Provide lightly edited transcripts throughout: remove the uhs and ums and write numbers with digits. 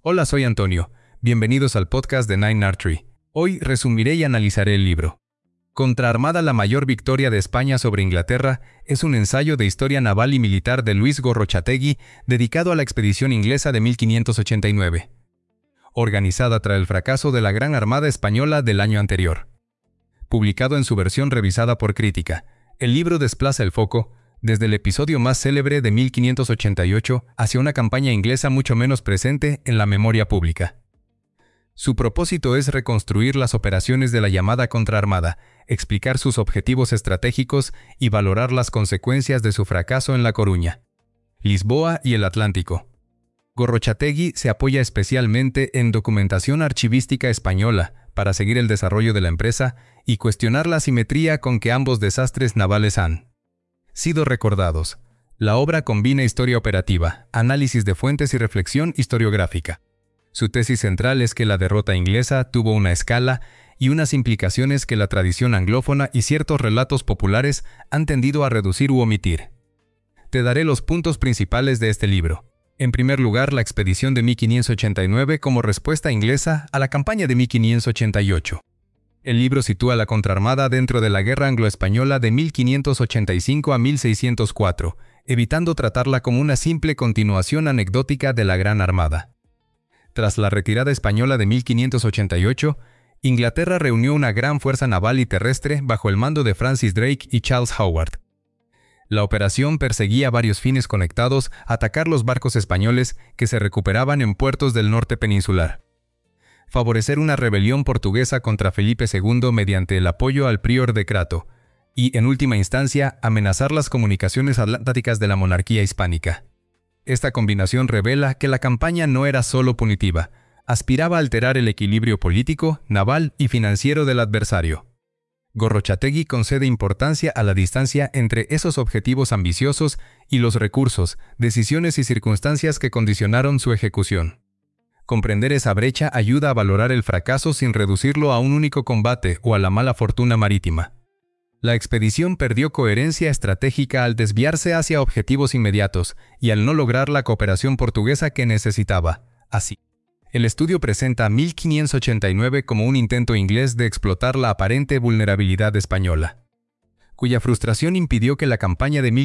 Hola, soy Antonio. Bienvenidos al podcast de Nine Archery. Hoy resumiré y analizaré el libro. Contraarmada, la mayor victoria de España sobre Inglaterra es un ensayo de historia naval y militar de Luis Gorrochategui dedicado a la expedición inglesa de 1589, organizada tras el fracaso de la Gran Armada Española del año anterior. Publicado en su versión revisada por crítica, el libro desplaza el foco desde el episodio más célebre de 1588 hacia una campaña inglesa mucho menos presente en la memoria pública. Su propósito es reconstruir las operaciones de la llamada contraarmada, explicar sus objetivos estratégicos y valorar las consecuencias de su fracaso en La Coruña, Lisboa y el Atlántico. Gorrochategui se apoya especialmente en documentación archivística española para seguir el desarrollo de la empresa y cuestionar la simetría con que ambos desastres navales han sido recordados. La obra combina historia operativa, análisis de fuentes y reflexión historiográfica. Su tesis central es que la derrota inglesa tuvo una escala y unas implicaciones que la tradición anglófona y ciertos relatos populares han tendido a reducir u omitir. Te daré los puntos principales de este libro. En primer lugar, la expedición de 1589 como respuesta inglesa a la campaña de 1588. El libro sitúa la contraarmada dentro de la Guerra Anglo-Española de 1585 a 1604, evitando tratarla como una simple continuación anecdótica de la Gran Armada. Tras la retirada española de 1588, Inglaterra reunió una gran fuerza naval y terrestre bajo el mando de Francis Drake y Charles Howard. La operación perseguía varios fines conectados a atacar los barcos españoles que se recuperaban en puertos del norte peninsular, favorecer una rebelión portuguesa contra Felipe II mediante el apoyo al prior de Crato y, en última instancia, amenazar las comunicaciones atlánticas de la monarquía hispánica. Esta combinación revela que la campaña no era solo punitiva, aspiraba a alterar el equilibrio político, naval y financiero del adversario. Gorrochategui concede importancia a la distancia entre esos objetivos ambiciosos y los recursos, decisiones y circunstancias que condicionaron su ejecución. Comprender esa brecha ayuda a valorar el fracaso sin reducirlo a un único combate o a la mala fortuna marítima. La expedición perdió coherencia estratégica al desviarse hacia objetivos inmediatos y al no lograr la cooperación portuguesa que necesitaba. Así, el estudio presenta a 1589 como un intento inglés de explotar la aparente vulnerabilidad española, cuya frustración impidió que la campaña de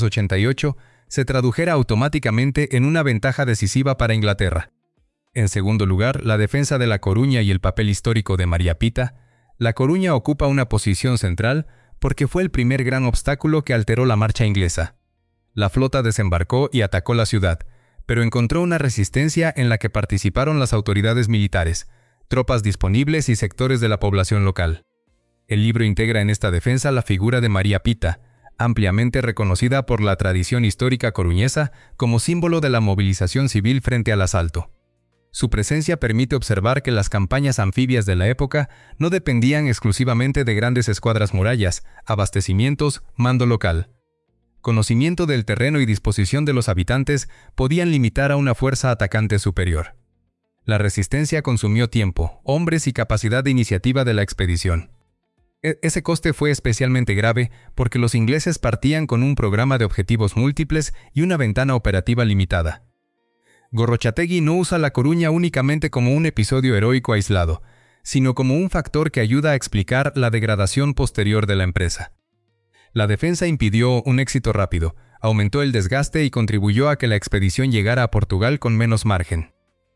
1588 se tradujera automáticamente en una ventaja decisiva para Inglaterra. En segundo lugar, la defensa de La Coruña y el papel histórico de María Pita. La Coruña ocupa una posición central porque fue el primer gran obstáculo que alteró la marcha inglesa. La flota desembarcó y atacó la ciudad, pero encontró una resistencia en la que participaron las autoridades militares, tropas disponibles y sectores de la población local. El libro integra en esta defensa la figura de María Pita, ampliamente reconocida por la tradición histórica coruñesa como símbolo de la movilización civil frente al asalto. Su presencia permite observar que las campañas anfibias de la época no dependían exclusivamente de grandes escuadras murallas, abastecimientos, mando local. Conocimiento del terreno y disposición de los habitantes podían limitar a una fuerza atacante superior. La resistencia consumió tiempo, hombres y capacidad de iniciativa de la expedición. Ese coste fue especialmente grave porque los ingleses partían con un programa de objetivos múltiples y una ventana operativa limitada. Gorrochategui no usa La Coruña únicamente como un episodio heroico aislado, sino como un factor que ayuda a explicar la degradación posterior de la empresa. La defensa impidió un éxito rápido, aumentó el desgaste y contribuyó a que la expedición llegara a Portugal con menos margen.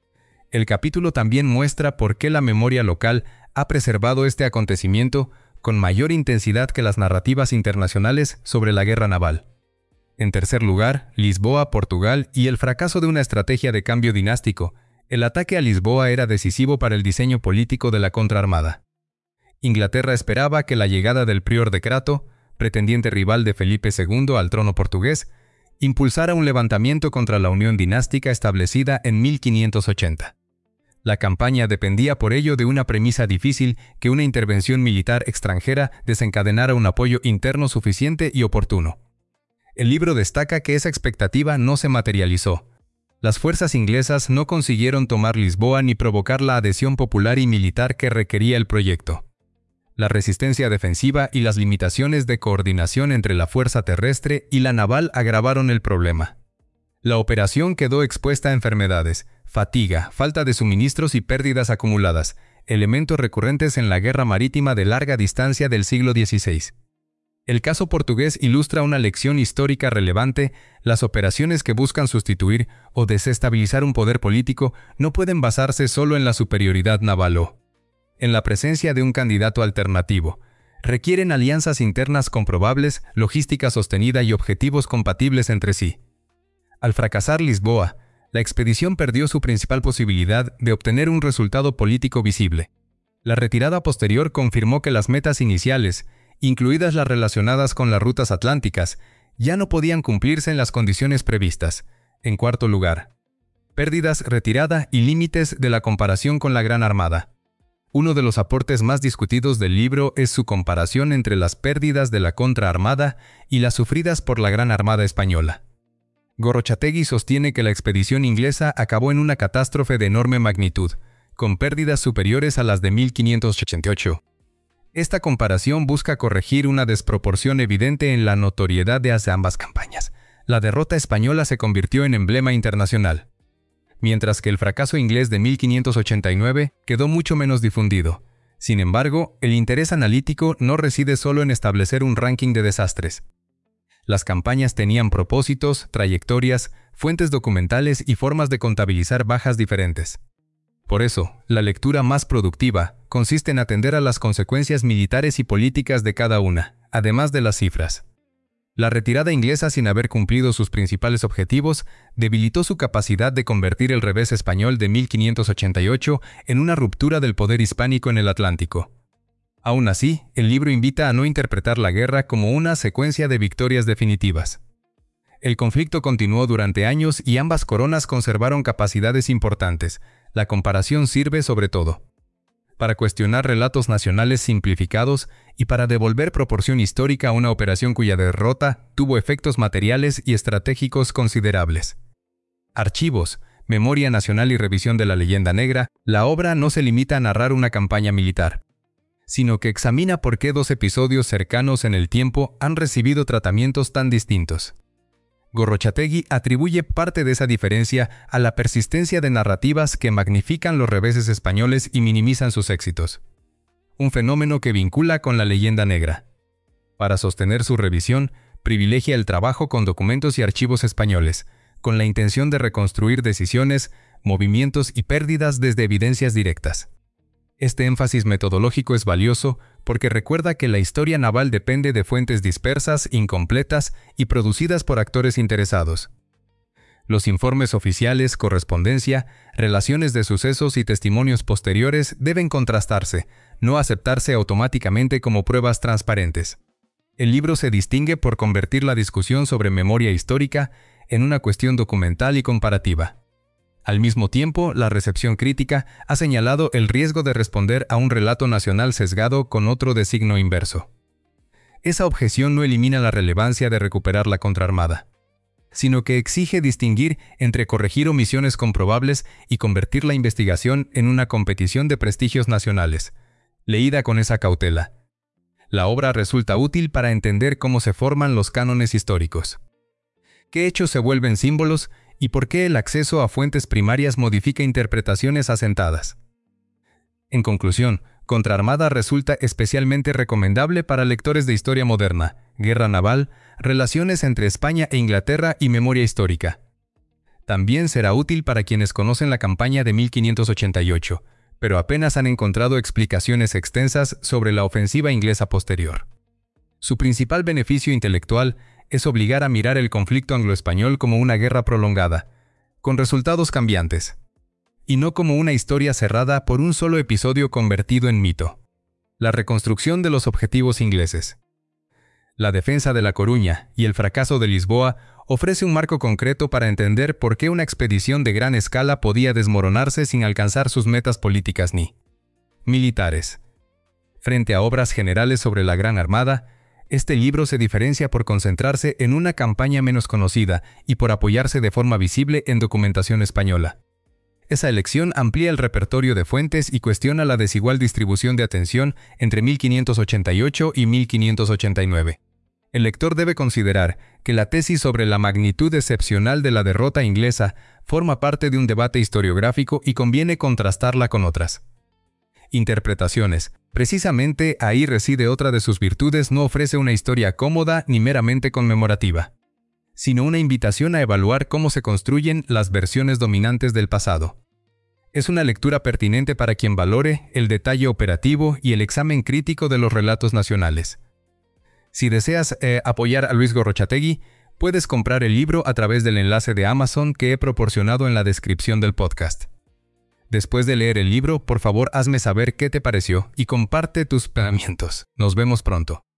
El capítulo también muestra por qué la memoria local ha preservado este acontecimiento con mayor intensidad que las narrativas internacionales sobre la guerra naval. En tercer lugar, Lisboa, Portugal y el fracaso de una estrategia de cambio dinástico. El ataque a Lisboa era decisivo para el diseño político de la contraarmada. Inglaterra esperaba que la llegada del prior de Crato, pretendiente rival de Felipe II al trono portugués, impulsara un levantamiento contra la unión dinástica establecida en 1580. La campaña dependía por ello de una premisa difícil: que una intervención militar extranjera desencadenara un apoyo interno suficiente y oportuno. El libro destaca que esa expectativa no se materializó. Las fuerzas inglesas no consiguieron tomar Lisboa ni provocar la adhesión popular y militar que requería el proyecto. La resistencia defensiva y las limitaciones de coordinación entre la fuerza terrestre y la naval agravaron el problema. La operación quedó expuesta a enfermedades, fatiga, falta de suministros y pérdidas acumuladas, elementos recurrentes en la guerra marítima de larga distancia del siglo XVI. El caso portugués ilustra una lección histórica relevante. Las operaciones que buscan sustituir o desestabilizar un poder político no pueden basarse solo en la superioridad naval o en la presencia de un candidato alternativo. Requieren alianzas internas comprobables, logística sostenida y objetivos compatibles entre sí. Al fracasar Lisboa, la expedición perdió su principal posibilidad de obtener un resultado político visible. La retirada posterior confirmó que las metas iniciales, incluidas las relacionadas con las rutas atlánticas, ya no podían cumplirse en las condiciones previstas. En cuarto lugar, pérdidas, retirada y límites de la comparación con la Gran Armada. Uno de los aportes más discutidos del libro es su comparación entre las pérdidas de la contraarmada y las sufridas por la Gran Armada española. Gorrochategui sostiene que la expedición inglesa acabó en una catástrofe de enorme magnitud, con pérdidas superiores a las de 1588. Esta comparación busca corregir una desproporción evidente en la notoriedad de ambas campañas. La derrota española se convirtió en emblema internacional, mientras que el fracaso inglés de 1589 quedó mucho menos difundido. Sin embargo, el interés analítico no reside solo en establecer un ranking de desastres. Las campañas tenían propósitos, trayectorias, fuentes documentales y formas de contabilizar bajas diferentes. Por eso, la lectura más productiva consiste en atender a las consecuencias militares y políticas de cada una, además de las cifras. La retirada inglesa, sin haber cumplido sus principales objetivos, debilitó su capacidad de convertir el revés español de 1588 en una ruptura del poder hispánico en el Atlántico. Aún así, el libro invita a no interpretar la guerra como una secuencia de victorias definitivas. El conflicto continuó durante años y ambas coronas conservaron capacidades importantes. La comparación sirve sobre todo para cuestionar relatos nacionales simplificados y para devolver proporción histórica a una operación cuya derrota tuvo efectos materiales y estratégicos considerables. Archivos, Memoria Nacional y Revisión de la Leyenda Negra. La obra no se limita a narrar una campaña militar, sino que examina por qué dos episodios cercanos en el tiempo han recibido tratamientos tan distintos. Gorrochategui atribuye parte de esa diferencia a la persistencia de narrativas que magnifican los reveses españoles y minimizan sus éxitos, un fenómeno que vincula con la leyenda negra. Para sostener su revisión, privilegia el trabajo con documentos y archivos españoles, con la intención de reconstruir decisiones, movimientos y pérdidas desde evidencias directas. Este énfasis metodológico es valioso porque recuerda que la historia naval depende de fuentes dispersas, incompletas y producidas por actores interesados. Los informes oficiales, correspondencia, relaciones de sucesos y testimonios posteriores deben contrastarse, no aceptarse automáticamente como pruebas transparentes. El libro se distingue por convertir la discusión sobre memoria histórica en una cuestión documental y comparativa. Al mismo tiempo, la recepción crítica ha señalado el riesgo de responder a un relato nacional sesgado con otro de signo inverso. Esa objeción no elimina la relevancia de recuperar la contraarmada, sino que exige distinguir entre corregir omisiones comprobables y convertir la investigación en una competición de prestigios nacionales. Leída con esa cautela, la obra resulta útil para entender cómo se forman los cánones históricos, qué hechos se vuelven símbolos y por qué el acceso a fuentes primarias modifica interpretaciones asentadas. En conclusión, Contraarmada resulta especialmente recomendable para lectores de historia moderna, guerra naval, relaciones entre España e Inglaterra y memoria histórica. También será útil para quienes conocen la campaña de 1588, pero apenas han encontrado explicaciones extensas sobre la ofensiva inglesa posterior. Su principal beneficio intelectual es obligar a mirar el conflicto anglo-español como una guerra prolongada, con resultados cambiantes, y no como una historia cerrada por un solo episodio convertido en mito. La reconstrucción de los objetivos ingleses, la defensa de La Coruña y el fracaso de Lisboa ofrece un marco concreto para entender por qué una expedición de gran escala podía desmoronarse sin alcanzar sus metas políticas ni militares. Frente a obras generales sobre la Gran Armada, este libro se diferencia por concentrarse en una campaña menos conocida y por apoyarse de forma visible en documentación española. Esa elección amplía el repertorio de fuentes y cuestiona la desigual distribución de atención entre 1588 y 1589. El lector debe considerar que la tesis sobre la magnitud excepcional de la derrota inglesa forma parte de un debate historiográfico y conviene contrastarla con otras interpretaciones. Precisamente ahí reside otra de sus virtudes: no ofrece una historia cómoda ni meramente conmemorativa, sino una invitación a evaluar cómo se construyen las versiones dominantes del pasado. Es una lectura pertinente para quien valore el detalle operativo y el examen crítico de los relatos nacionales. Si deseas apoyar a Luis Gorrochategui, puedes comprar el libro a través del enlace de Amazon que he proporcionado en la descripción del podcast. Después de leer el libro, por favor hazme saber qué te pareció y comparte tus pensamientos. Nos vemos pronto.